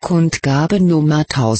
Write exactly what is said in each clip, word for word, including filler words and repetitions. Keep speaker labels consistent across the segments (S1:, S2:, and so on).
S1: Kundgabe Nummer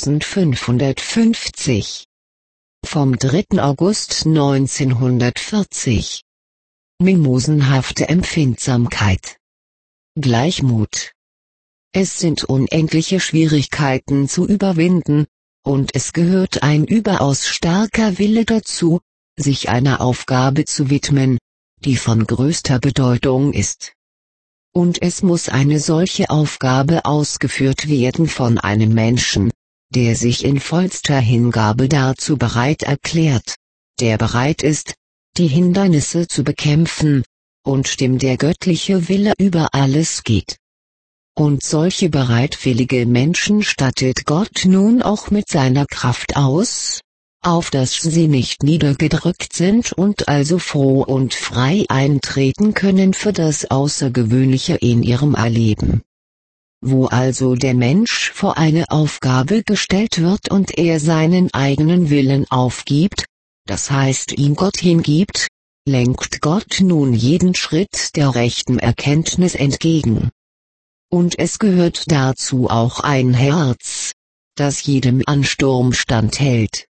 S1: eintausendfünfhundertfünfzig. Vom dritten August neunzehnhundertvierzig. Mimosenhafte Empfindsamkeit. Gleichmut. Es sind unendliche Schwierigkeiten zu überwinden, und es gehört ein überaus starker Wille dazu, sich einer Aufgabe zu widmen, die von größter Bedeutung ist. Und es muss eine solche Aufgabe ausgeführt werden von einem Menschen, der sich in vollster Hingabe dazu bereit erklärt, der bereit ist, die Hindernisse zu bekämpfen, und dem der göttliche Wille über alles geht. Und solche bereitwillige Menschen stattet Gott nun auch mit seiner Kraft aus, auf dass sie nicht niedergedrückt sind und also froh und frei eintreten können für das Außergewöhnliche in ihrem Erleben. Wo also der Mensch vor eine Aufgabe gestellt wird und er seinen eigenen Willen aufgibt, das heißt ihn Gott hingibt, lenkt Gott nun jeden Schritt der rechten Erkenntnis entgegen. Und es gehört dazu auch ein Herz, das jedem Ansturm standhält.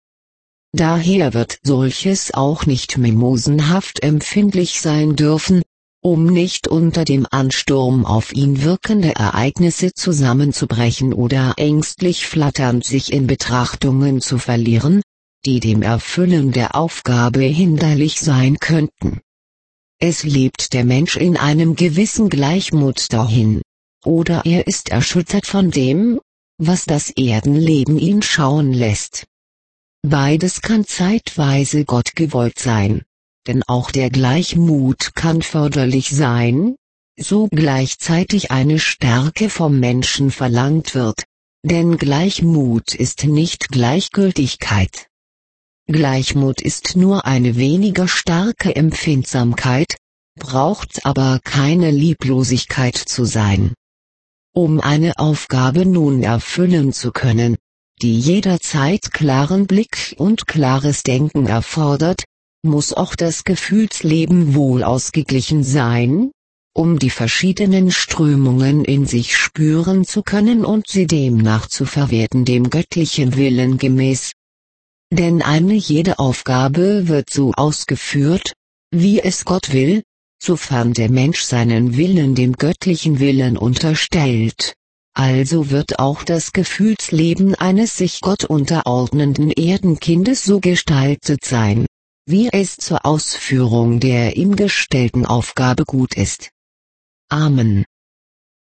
S1: Daher wird solches auch nicht mimosenhaft empfindlich sein dürfen, um nicht unter dem Ansturm auf ihn wirkende Ereignisse zusammenzubrechen oder ängstlich flatternd sich in Betrachtungen zu verlieren, die dem Erfüllen der Aufgabe hinderlich sein könnten. Es lebt der Mensch in einem gewissen Gleichmut dahin, oder er ist erschüttert von dem, was das Erdenleben ihn schauen lässt. Beides kann zeitweise Gott gewollt sein, denn auch der Gleichmut kann förderlich sein, so gleichzeitig eine Stärke vom Menschen verlangt wird, denn Gleichmut ist nicht Gleichgültigkeit. Gleichmut ist nur eine weniger starke Empfindsamkeit, braucht aber keine Lieblosigkeit zu sein. Um eine Aufgabe nun erfüllen zu können, die jederzeit klaren Blick und klares Denken erfordert, muss auch das Gefühlsleben wohl ausgeglichen sein, um die verschiedenen Strömungen in sich spüren zu können und sie demnach zu verwerten dem göttlichen Willen gemäß. Denn eine jede Aufgabe wird so ausgeführt, wie es Gott will, sofern der Mensch seinen Willen dem göttlichen Willen unterstellt. Also wird auch das Gefühlsleben eines sich Gott unterordnenden Erdenkindes so gestaltet sein, wie es zur Ausführung der ihm gestellten Aufgabe gut ist. Amen.